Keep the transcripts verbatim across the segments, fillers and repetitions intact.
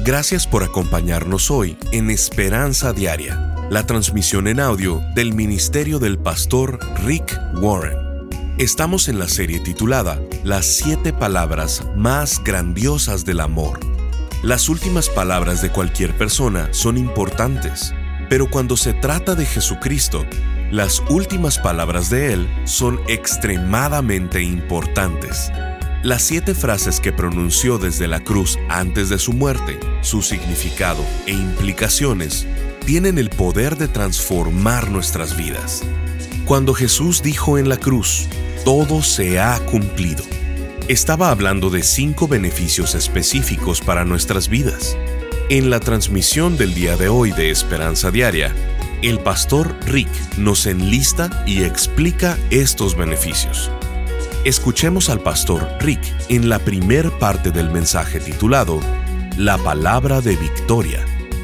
Gracias por acompañarnos hoy en Esperanza Diaria, la transmisión en audio del ministerio del pastor Rick Warren. Estamos en la serie titulada Las siete palabras más grandiosas del amor. Las últimas palabras de cualquier persona son importantes, pero cuando se trata de Jesucristo, las últimas palabras de Él son extremadamente importantes. Las siete frases que pronunció desde la cruz antes de su muerte, su significado e implicaciones, tienen el poder de transformar nuestras vidas. Cuando Jesús dijo en la cruz, "Todo se ha cumplido", estaba hablando de cinco beneficios específicos para nuestras vidas. En la transmisión del día de hoy de Esperanza Diaria, el pastor Rick nos enlista y explica estos beneficios. Escuchemos al pastor Rick en la primer parte del mensaje titulado La palabra de victoria.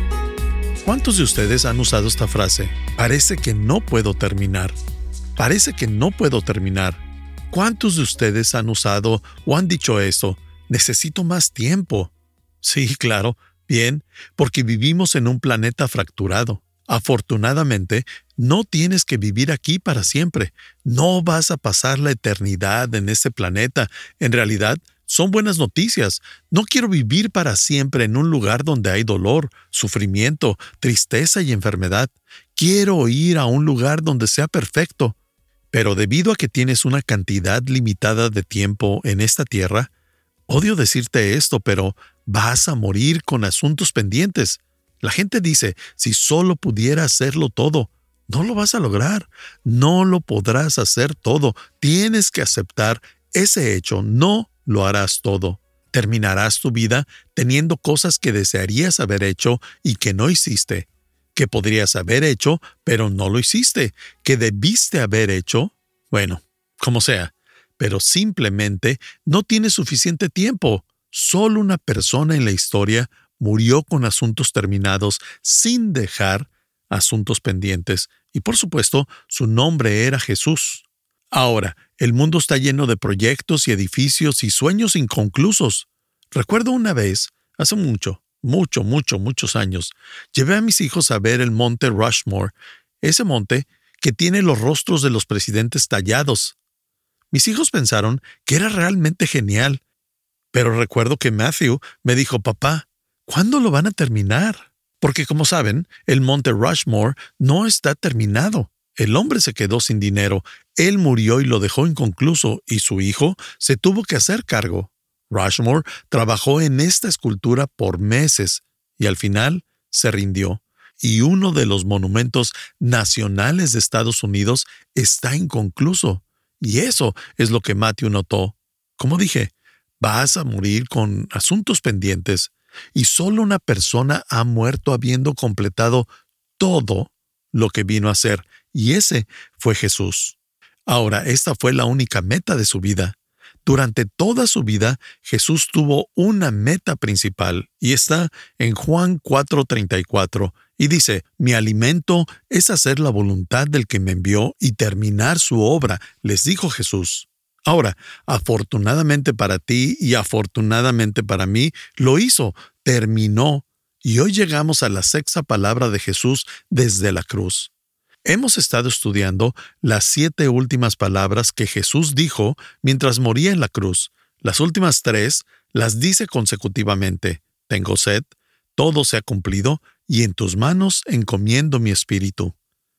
¿Cuántos de ustedes han usado esta frase? Parece que no puedo terminar. Parece que no puedo terminar. ¿Cuántos de ustedes han usado o han dicho eso? Necesito más tiempo. Sí, claro, bien, porque vivimos en un planeta fracturado. Afortunadamente, no tienes que vivir aquí para siempre. No vas a pasar la eternidad en este planeta. En realidad, son buenas noticias. No quiero vivir para siempre en un lugar donde hay dolor, sufrimiento, tristeza y enfermedad. Quiero ir a un lugar donde sea perfecto. Pero debido a que tienes una cantidad limitada de tiempo en esta tierra, odio decirte esto, pero vas a morir con asuntos pendientes. La gente dice, si solo pudiera hacerlo todo, no lo vas a lograr. No lo podrás hacer todo. Tienes que aceptar ese hecho. No lo harás todo. Terminarás tu vida teniendo cosas que desearías haber hecho y que no hiciste. Que podrías haber hecho, pero no lo hiciste. Que debiste haber hecho, bueno, como sea. Pero simplemente no tienes suficiente tiempo. Solo una persona en la historia murió con asuntos terminados sin dejar asuntos pendientes. Y por supuesto, su nombre era Jesús. Ahora, el mundo está lleno de proyectos y edificios y sueños inconclusos. Recuerdo una vez, hace mucho, mucho, mucho, muchos años, llevé a mis hijos a ver el monte Rushmore, ese monte que tiene los rostros de los presidentes tallados. Mis hijos pensaron que era realmente genial, pero recuerdo que Matthew me dijo, «Papá, ¿cuándo lo van a terminar?» Porque, como saben, el monte Rushmore no está terminado. El hombre se quedó sin dinero, él murió y lo dejó inconcluso, y su hijo se tuvo que hacer cargo. Rushmore trabajó en esta escultura por meses, y al final se rindió. Y uno de los monumentos nacionales de Estados Unidos está inconcluso. Y eso es lo que Matthew notó. Como dije, vas a morir con asuntos pendientes. Y solo una persona ha muerto habiendo completado todo lo que vino a hacer, y ese fue Jesús. Ahora, esta fue la única meta de su vida. Durante toda su vida, Jesús tuvo una meta principal, y está en Juan cuatro treinta y cuatro, y dice, «Mi alimento es hacer la voluntad del que me envió y terminar su obra», les dijo Jesús. Ahora, afortunadamente para ti y afortunadamente para mí, lo hizo, terminó, y hoy llegamos a la sexta palabra de Jesús desde la cruz. Hemos estado estudiando las siete últimas palabras que Jesús dijo mientras moría en la cruz. Las últimas tres las dice consecutivamente. Tengo sed, todo se ha cumplido, y en tus manos encomiendo mi espíritu.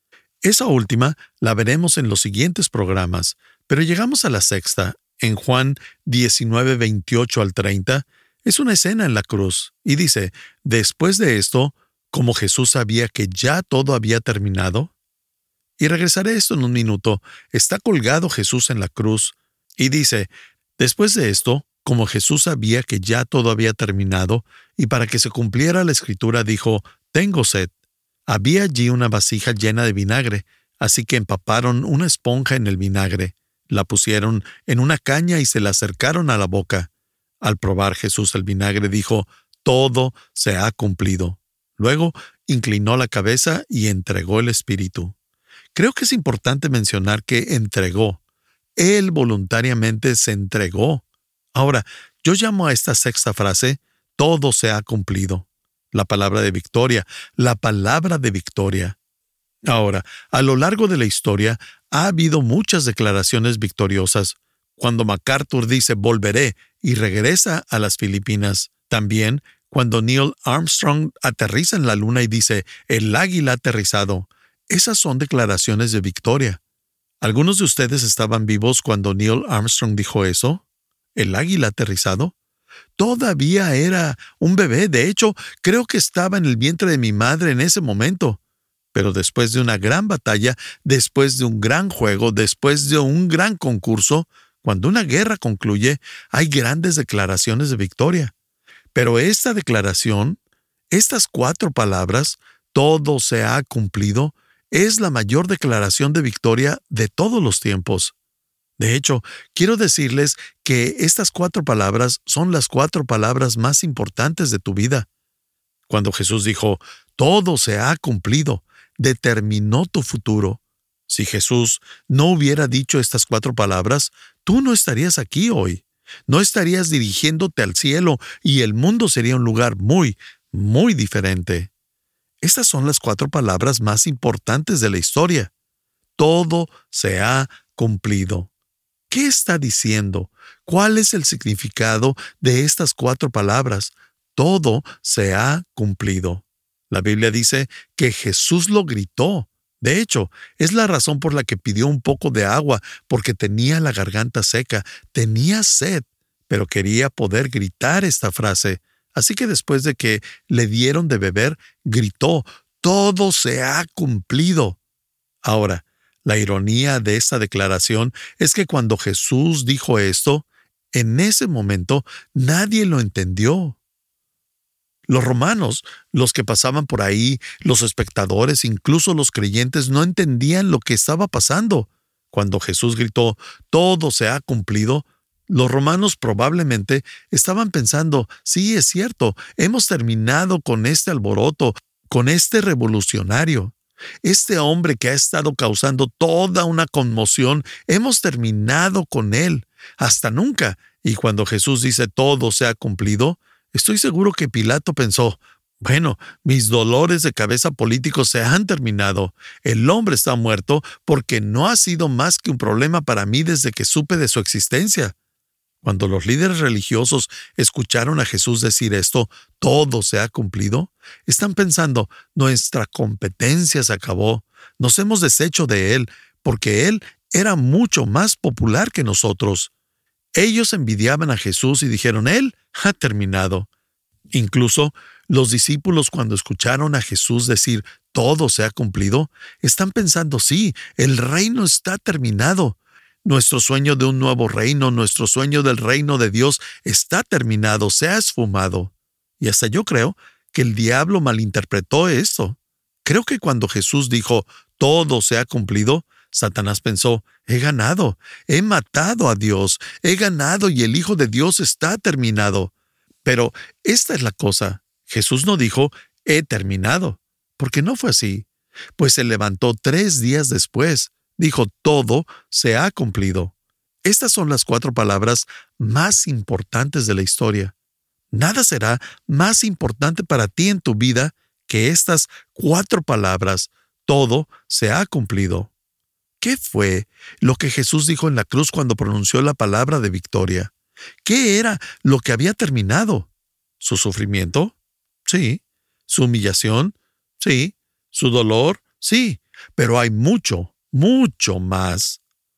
Esa última la veremos en los siguientes programas, pero llegamos a la sexta, en Juan diecinueve, veintiocho al treinta, es una escena en la cruz, y dice, después de esto, como Jesús sabía que ya todo había terminado, y regresaré a esto en un minuto, está colgado Jesús en la cruz, y dice, después de esto, como Jesús sabía que ya todo había terminado, y para que se cumpliera la escritura dijo, tengo sed. Había allí una vasija llena de vinagre, así que empaparon una esponja en el vinagre, la pusieron en una caña y se la acercaron a la boca. Al probar Jesús el vinagre dijo, todo se ha cumplido. Luego inclinó la cabeza y entregó el espíritu. Creo que es importante mencionar que entregó. Él voluntariamente se entregó. Ahora, yo llamo a esta sexta frase, todo se ha cumplido. La palabra de victoria, la palabra de victoria. Ahora, a lo largo de la historia, ha habido muchas declaraciones victoriosas. Cuando MacArthur dice volveré y regresa a las Filipinas. También cuando Neil Armstrong aterriza en la Luna y dice el águila ha aterrizado. Esas son declaraciones de victoria. ¿Algunos de ustedes estaban vivos cuando Neil Armstrong dijo eso? ¿El águila ha aterrizado? Todavía era un bebé. De hecho, creo que estaba en el vientre de mi madre en ese momento. Pero después de una gran batalla, después de un gran juego, después de un gran concurso, cuando una guerra concluye, hay grandes declaraciones de victoria. Pero esta declaración, estas cuatro palabras, todo se ha cumplido, es la mayor declaración de victoria de todos los tiempos. De hecho, quiero decirles que estas cuatro palabras son las cuatro palabras más importantes de tu vida. Cuando Jesús dijo, todo se ha cumplido, determinó tu futuro. Si Jesús no hubiera dicho estas cuatro palabras, tú no estarías aquí hoy. No estarías dirigiéndote al cielo y el mundo sería un lugar muy, muy diferente. Estas son las cuatro palabras más importantes de la historia. Todo se ha cumplido. ¿Qué está diciendo? ¿Cuál es el significado de estas cuatro palabras? Todo se ha cumplido. La Biblia dice que Jesús lo gritó. De hecho, es la razón por la que pidió un poco de agua, porque tenía la garganta seca, tenía sed, pero quería poder gritar esta frase. Así que después de que le dieron de beber, gritó, todo se ha cumplido. Ahora, la ironía de esta declaración es que cuando Jesús dijo esto, en ese momento nadie lo entendió. Los romanos, los que pasaban por ahí, los espectadores, incluso los creyentes, no entendían lo que estaba pasando. Cuando Jesús gritó, todo se ha cumplido, los romanos probablemente estaban pensando, sí, es cierto, hemos terminado con este alboroto, con este revolucionario. Este hombre que ha estado causando toda una conmoción, hemos terminado con él. Hasta nunca. Y cuando Jesús dice todo se ha cumplido, estoy seguro que Pilato pensó, bueno, mis dolores de cabeza políticos se han terminado. El hombre está muerto porque no ha sido más que un problema para mí desde que supe de su existencia. Cuando los líderes religiosos escucharon a Jesús decir esto, todo se ha cumplido, están pensando, nuestra competencia se acabó, nos hemos deshecho de él, porque él era mucho más popular que nosotros. Ellos envidiaban a Jesús y dijeron, él ha terminado. Incluso los discípulos, cuando escucharon a Jesús decir, todo se ha cumplido, están pensando, sí, el reino está terminado. Nuestro sueño de un nuevo reino, nuestro sueño del reino de Dios está terminado, se ha esfumado. Y hasta yo creo que el diablo malinterpretó esto. Creo que cuando Jesús dijo, todo se ha cumplido, Satanás pensó, he ganado, he matado a Dios, he ganado y el Hijo de Dios está terminado. Pero esta es la cosa, Jesús no dijo, he terminado, porque no fue así, pues se levantó tres días después. Dijo, todo se ha cumplido. Estas son las cuatro palabras más importantes de la historia. Nada será más importante para ti en tu vida que estas cuatro palabras. Todo se ha cumplido. ¿Qué fue lo que Jesús dijo en la cruz cuando pronunció la palabra de victoria? ¿Qué era lo que había terminado? ¿Su sufrimiento? Sí. ¿Su humillación? Sí. ¿Su dolor? Sí. Pero hay mucho, mucho más.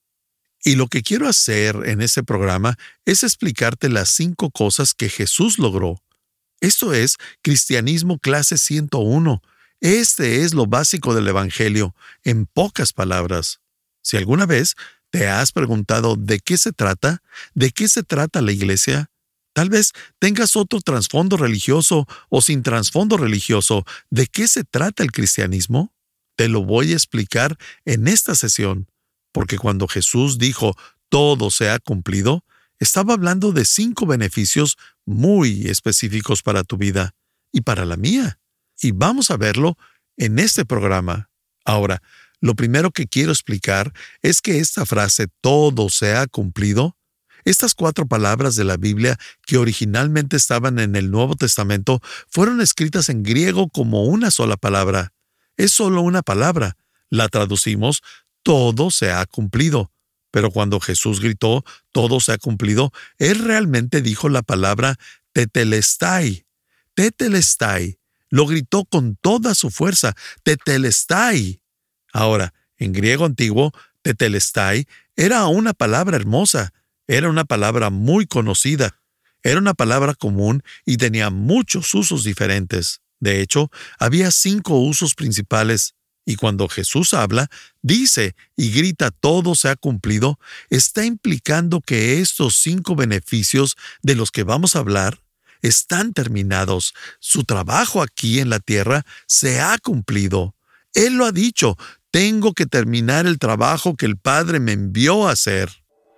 Y lo que quiero hacer en este programa es explicarte las cinco cosas que Jesús logró. Esto es Cristianismo Clase ciento uno. Este es lo básico del Evangelio, en pocas palabras. Si alguna vez te has preguntado de qué se trata, de qué se trata la iglesia, tal vez tengas otro trasfondo religioso o sin trasfondo religioso, ¿de qué se trata el cristianismo? Te lo voy a explicar en esta sesión, porque cuando Jesús dijo, todo se ha cumplido, estaba hablando de cinco beneficios muy específicos para tu vida y para la mía. Y vamos a verlo en este programa. Ahora, lo primero que quiero explicar es que esta frase, todo se ha cumplido, Estas cuatro palabras de la Biblia, que originalmente estaban en el Nuevo Testamento, fueron escritas en griego como una sola palabra. Es solo una palabra. La traducimos, todo se ha cumplido. Pero cuando Jesús gritó, todo se ha cumplido, Él realmente dijo la palabra tetelestai. Tetelestai. Lo gritó con toda su fuerza, tetelestai. Ahora, en griego antiguo, tetelestai era una palabra hermosa. Era una palabra muy conocida. Era una palabra común y tenía muchos usos diferentes. De hecho, había cinco usos principales. Y cuando Jesús habla, dice y grita todo se ha cumplido, está implicando que estos cinco beneficios de los que vamos a hablar están terminados. Su trabajo aquí en la tierra se ha cumplido. Él lo ha dicho, tengo que terminar el trabajo que el Padre me envió a hacer.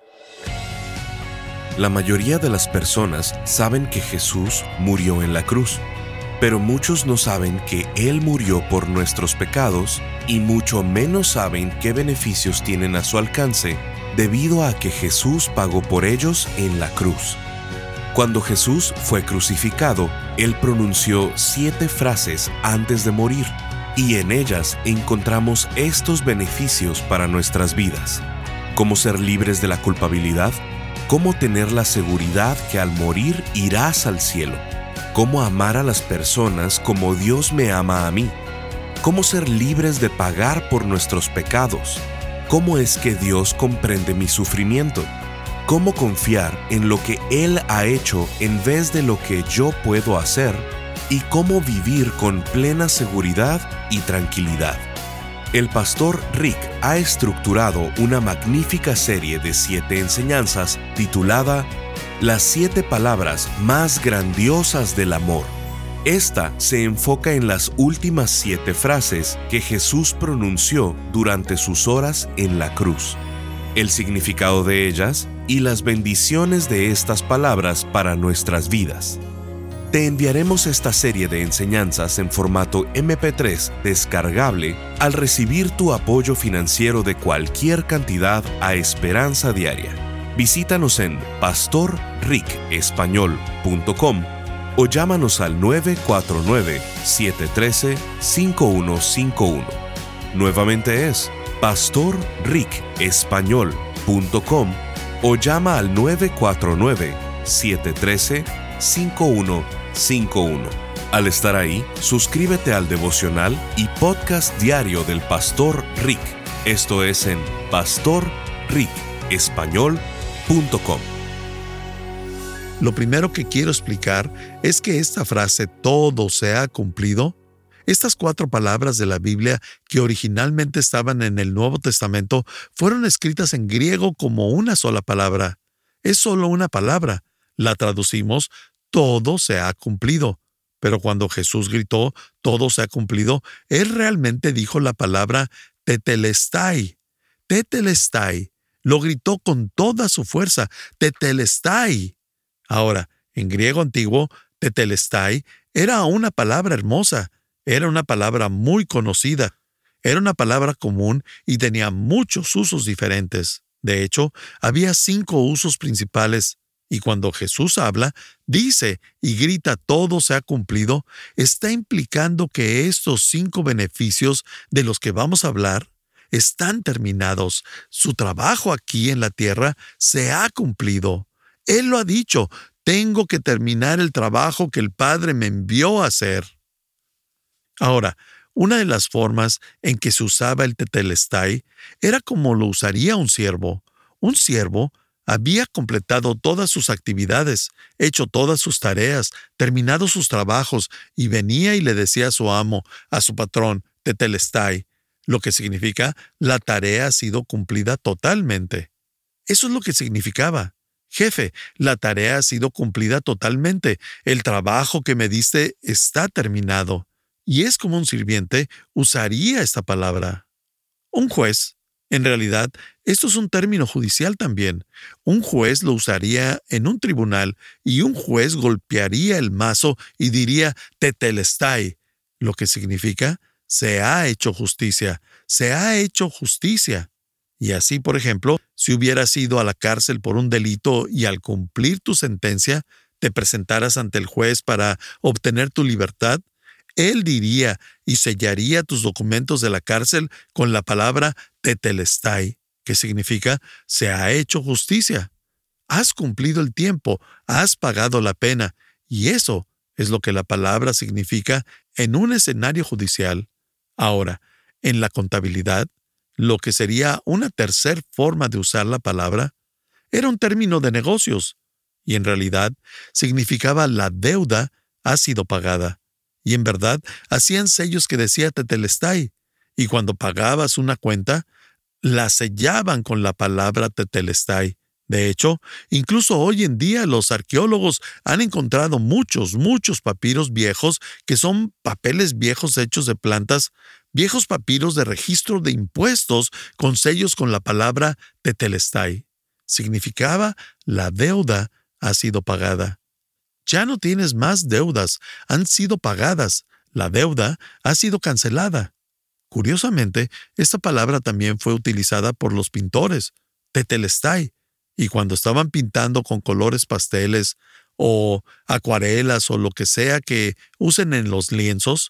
La mayoría de las personas saben que Jesús murió en la cruz. Pero muchos no saben que Él murió por nuestros pecados y mucho menos saben qué beneficios tienen a su alcance debido a que Jesús pagó por ellos en la cruz. Cuando Jesús fue crucificado, Él pronunció siete frases antes de morir y en ellas encontramos estos beneficios para nuestras vidas. Cómo ser libres de la culpabilidad, cómo tener la seguridad que al morir irás al cielo, cómo amar a las personas como Dios me ama a mí, cómo ser libres de pagar por nuestros pecados, cómo es que Dios comprende mi sufrimiento, cómo confiar en lo que Él ha hecho en vez de lo que yo puedo hacer y cómo vivir con plena seguridad y tranquilidad. El pastor Rick ha estructurado una magnífica serie de siete enseñanzas titulada Las siete palabras más grandiosas del amor. Esta se enfoca en las últimas siete frases que Jesús pronunció durante sus horas en la cruz, el significado de ellas y las bendiciones de estas palabras para nuestras vidas. Te enviaremos esta serie de enseñanzas en formato eme pe tres descargable al recibir tu apoyo financiero de cualquier cantidad a Esperanza Diaria. Visítanos en pastor rick español punto com o llámanos al nueve cuatro nueve, siete uno tres, cinco uno cinco uno. Nuevamente es pastor rick español punto com o llama al nueve cuatro nueve, siete uno tres, cinco uno cinco uno. Al estar ahí, suscríbete al devocional y podcast diario del Pastor Rick. Esto es en pastor rick español punto com. Lo primero que quiero explicar es que esta frase todo se ha cumplido, estas cuatro palabras de la Biblia que originalmente estaban en el Nuevo Testamento fueron escritas en griego como una sola palabra. Es solo una palabra. La traducimos, todo se ha cumplido. Pero cuando Jesús gritó, todo se ha cumplido, Él realmente dijo la palabra tetelestai. Tetelestai. Lo gritó con toda su fuerza, tetelestai. Ahora, en griego antiguo, tetelestai era una palabra hermosa, era una palabra muy conocida, era una palabra común y tenía muchos usos diferentes. De hecho, había cinco usos principales, y cuando Jesús habla, dice y grita todo se ha cumplido, está implicando que estos cinco beneficios de los que vamos a hablar están terminados. Su trabajo aquí en la tierra se ha cumplido. Él lo ha dicho, tengo que terminar el trabajo que el Padre me envió a hacer. Ahora, una de las formas en que se usaba el tetelestai era como lo usaría un siervo. Un siervo había completado todas sus actividades, hecho todas sus tareas, terminado sus trabajos y venía y le decía a su amo, a su patrón, tetelestai, lo que significa la tarea ha sido cumplida totalmente. Eso es lo que significaba. Jefe, la tarea ha sido cumplida totalmente. El trabajo que me diste está terminado. Y es como un sirviente usaría esta palabra. Un juez, en realidad, esto es un término judicial también. Un juez lo usaría en un tribunal y un juez golpearía el mazo y diría tetelestai, lo que significa se ha hecho justicia, se ha hecho justicia. Y así, por ejemplo, si hubieras ido a la cárcel por un delito y al cumplir tu sentencia, te presentaras ante el juez para obtener tu libertad, él diría y sellaría tus documentos de la cárcel con la palabra tetelestai, que significa se ha hecho justicia. Has cumplido el tiempo, has pagado la pena, y eso es lo que la palabra significa en un escenario judicial. Ahora, en la contabilidad, lo que sería una tercera forma de usar la palabra, era un término de negocios, y en realidad significaba la deuda ha sido pagada. Y en verdad hacían sellos que decía tetelestai, y cuando pagabas una cuenta, la sellaban con la palabra tetelestai. De hecho, incluso hoy en día los arqueólogos han encontrado muchos, muchos papiros viejos que son papeles viejos hechos de plantas, viejos papiros de registro de impuestos con sellos con la palabra tetelestai. Significaba la deuda ha sido pagada. Ya no tienes más deudas, han sido pagadas. La deuda ha sido cancelada. Curiosamente, esta palabra también fue utilizada por los pintores, tetelestai, y cuando estaban pintando con colores pasteles o acuarelas o lo que sea que usen en los lienzos,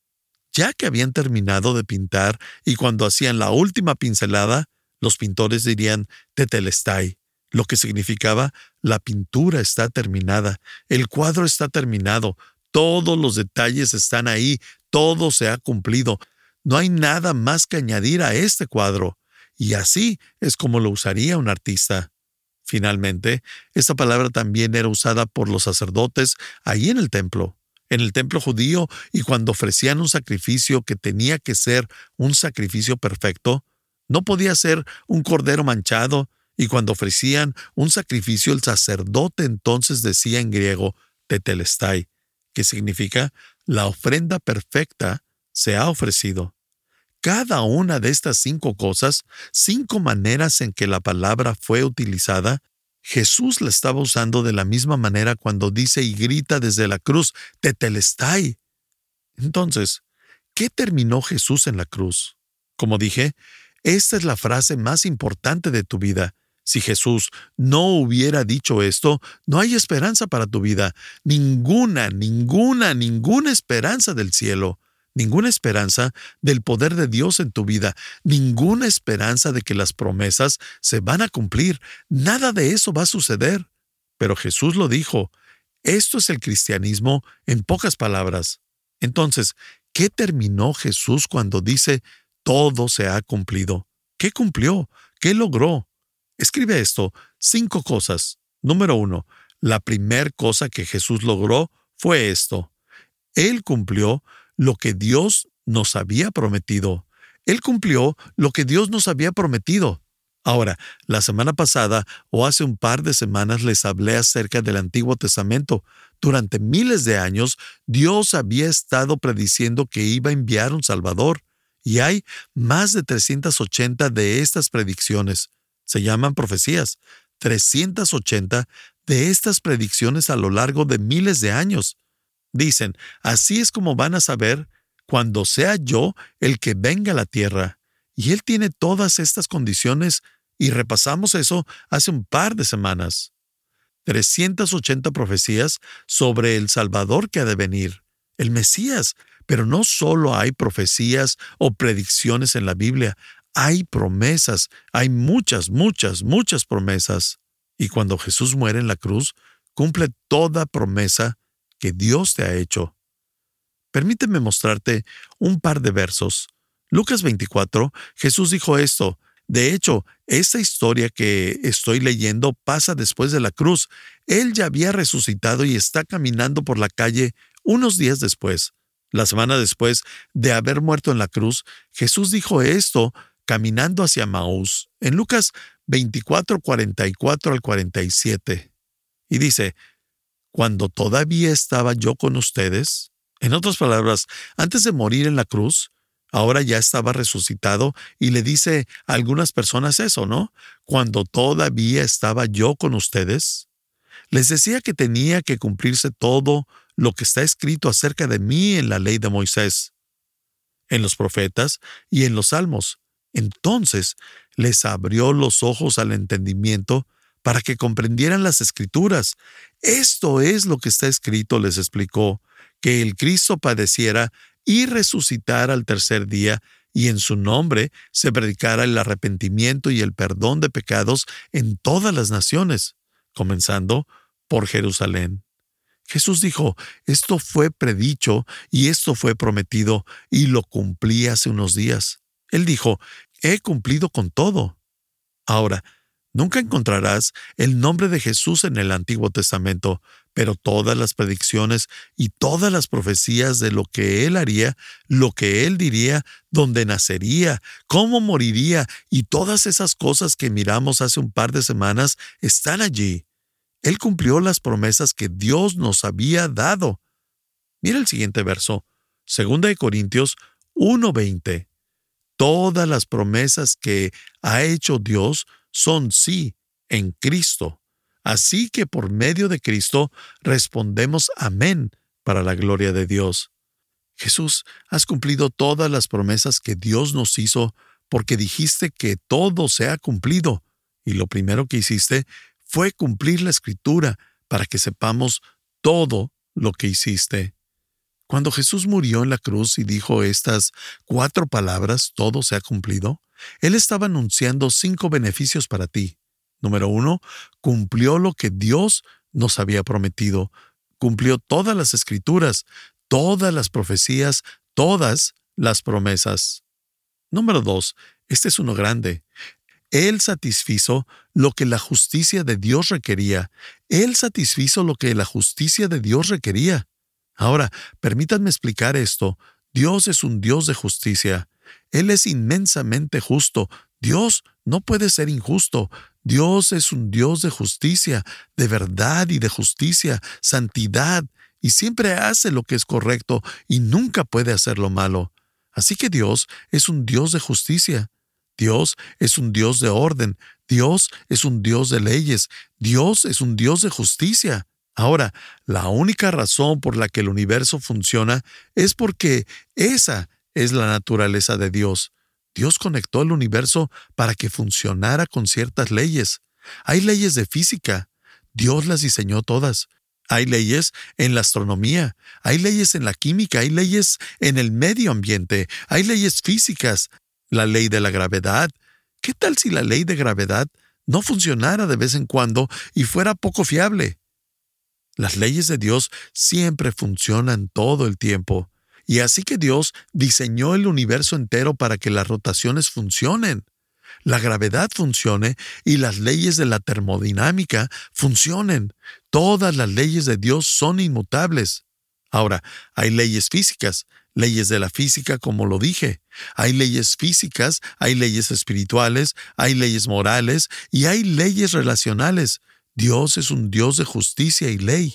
ya que habían terminado de pintar y cuando hacían la última pincelada, los pintores dirían tetelestai, lo que significaba la pintura está terminada, el cuadro está terminado, todos los detalles están ahí, todo se ha cumplido, no hay nada más que añadir a este cuadro, y así es como lo usaría un artista. Finalmente, esta palabra también era usada por los sacerdotes ahí en el templo, en el templo judío, y cuando ofrecían un sacrificio que tenía que ser un sacrificio perfecto, no podía ser un cordero manchado, y cuando ofrecían un sacrificio, el sacerdote entonces decía en griego tetelestai, que significa la ofrenda perfecta se ha ofrecido. Cada una de estas cinco cosas, cinco maneras en que la palabra fue utilizada, Jesús la estaba usando de la misma manera cuando dice y grita desde la cruz, tetelestai. Entonces, ¿qué terminó Jesús en la cruz? Como dije, esta es la frase más importante de tu vida. Si Jesús no hubiera dicho esto, no hay esperanza para tu vida. Ninguna, ninguna, ninguna esperanza del cielo. Ninguna esperanza del poder de Dios en tu vida, ninguna esperanza de que las promesas se van a cumplir. Nada de eso va a suceder. Pero Jesús lo dijo. Esto es el cristianismo en pocas palabras. Entonces, ¿qué terminó Jesús cuando dice todo se ha cumplido? ¿Qué cumplió? ¿Qué logró? Escribe esto, cinco cosas. Número uno, la primera cosa que Jesús logró fue esto. Él cumplió lo que Dios nos había prometido. Él cumplió lo que Dios nos había prometido. Ahora, la semana pasada o hace un par de semanas les hablé acerca del Antiguo Testamento. Durante miles de años, Dios había estado prediciendo que iba a enviar un Salvador. Y hay más de trescientas ochenta de estas predicciones. Se llaman profecías. trescientas ochenta de estas predicciones a lo largo de miles de años. Dicen, así es como van a saber cuando sea yo el que venga a la tierra. Y Él tiene todas estas condiciones y repasamos eso hace un par de semanas. trescientas ochenta profecías sobre el Salvador que ha de venir, el Mesías. Pero no solo hay profecías o predicciones en la Biblia, hay promesas, hay muchas, muchas, muchas promesas. Y cuando Jesús muere en la cruz, cumple toda promesa que Dios te ha hecho. Permíteme mostrarte un par de versos. Lucas veinticuatro, Jesús dijo esto. De hecho, esta historia que estoy leyendo pasa después de la cruz. Él ya había resucitado y está caminando por la calle unos días después. La semana después de haber muerto en la cruz, Jesús dijo esto caminando hacia Maús, en Lucas veinticuatro, cuarenta y cuatro al cuarenta y siete. Y dice, cuando todavía estaba yo con ustedes, en otras palabras, antes de morir en la cruz, ahora ya estaba resucitado y le dice a algunas personas eso, ¿no? Cuando todavía estaba yo con ustedes, les decía que tenía que cumplirse todo lo que está escrito acerca de mí en la ley de Moisés, en los profetas y en los salmos. Entonces les abrió los ojos al entendimiento para que comprendieran las Escrituras. Esto es lo que está escrito, les explicó, que el Cristo padeciera y resucitara al tercer día, y en su nombre se predicara el arrepentimiento y el perdón de pecados en todas las naciones, comenzando por Jerusalén. Jesús dijo, esto fue predicho y esto fue prometido, y lo cumplí hace unos días. Él dijo, he cumplido con todo. Ahora, nunca encontrarás el nombre de Jesús en el Antiguo Testamento, pero todas las predicciones y todas las profecías de lo que Él haría, lo que Él diría, dónde nacería, cómo moriría, y todas esas cosas que miramos hace un par de semanas están allí. Él cumplió las promesas que Dios nos había dado. Mira el siguiente verso, Segunda de Corintios uno veinte. Todas las promesas que ha hecho Dios son sí en Cristo. Así que por medio de Cristo respondemos amén para la gloria de Dios. Jesús, has cumplido todas las promesas que Dios nos hizo porque dijiste que todo se ha cumplido. Y lo primero que hiciste fue cumplir la Escritura para que sepamos todo lo que hiciste. Cuando Jesús murió en la cruz y dijo estas cuatro palabras, todo se ha cumplido, Él estaba anunciando cinco beneficios para ti. Número uno, cumplió lo que Dios nos había prometido. Cumplió todas las Escrituras, todas las profecías, todas las promesas. Número dos, este es uno grande. Él satisfizo lo que la justicia de Dios requería. Él satisfizo lo que la justicia de Dios requería. Ahora, permítanme explicar esto. Dios es un Dios de justicia. Él es inmensamente justo. Dios no puede ser injusto. Dios es un Dios de justicia, de verdad y de justicia, santidad, y siempre hace lo que es correcto y nunca puede hacer lo malo. Así que Dios es un Dios de justicia. Dios es un Dios de orden. Dios es un Dios de leyes. Dios es un Dios de justicia. Ahora, la única razón por la que el universo funciona es porque esa es la naturaleza de Dios. Dios conectó el universo para que funcionara con ciertas leyes. Hay leyes de física. Dios las diseñó todas. Hay leyes en la astronomía. Hay leyes en la química. Hay leyes en el medio ambiente. Hay leyes físicas. La ley de la gravedad. ¿Qué tal si la ley de gravedad no funcionara de vez en cuando y fuera poco fiable? Las leyes de Dios siempre funcionan todo el tiempo. Y así que Dios diseñó el universo entero para que las rotaciones funcionen, la gravedad funcione y las leyes de la termodinámica funcionen. Todas las leyes de Dios son inmutables. Ahora, hay leyes físicas, leyes de la física como lo dije. Hay leyes físicas, hay leyes espirituales, hay leyes morales y hay leyes relacionales. Dios es un Dios de justicia y ley.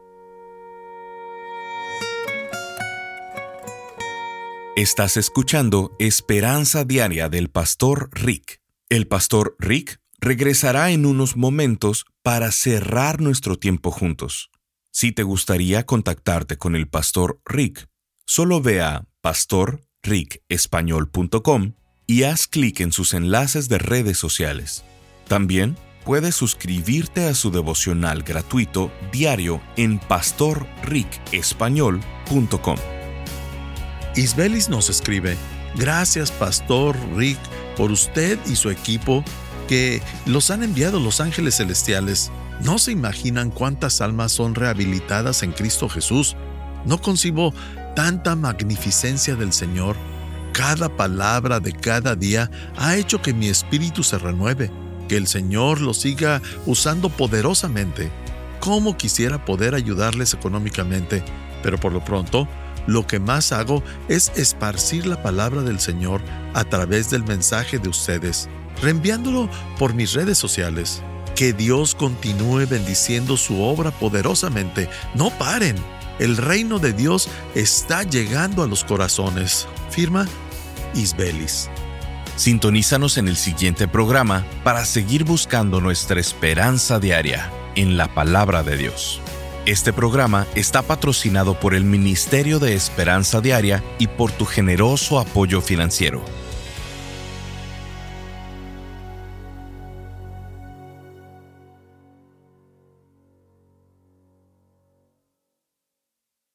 Estás escuchando Esperanza Diaria del Pastor Rick. El Pastor Rick regresará en unos momentos para cerrar nuestro tiempo juntos. Si te gustaría contactarte con el Pastor Rick, solo ve a pastor rick español punto com y haz clic en sus enlaces de redes sociales. También puedes suscribirte a su devocional gratuito diario en pastor rick español punto com. Isbelis nos escribe, gracias Pastor Rick por usted y su equipo que los han enviado los ángeles celestiales. No se imaginan cuántas almas son rehabilitadas en Cristo Jesús. No concibo tanta magnificencia del Señor. Cada palabra de cada día ha hecho que mi espíritu se renueve, que el Señor lo siga usando poderosamente. Cómo quisiera poder ayudarles económicamente, pero por lo pronto, lo que más hago es esparcir la palabra del Señor a través del mensaje de ustedes, reenviándolo por mis redes sociales. Que Dios continúe bendiciendo su obra poderosamente. No paren. El reino de Dios está llegando a los corazones. Firma Isbelis. Sintonízanos en el siguiente programa para seguir buscando nuestra esperanza diaria en la palabra de Dios. Este programa está patrocinado por el Ministerio de Esperanza Diaria y por tu generoso apoyo financiero.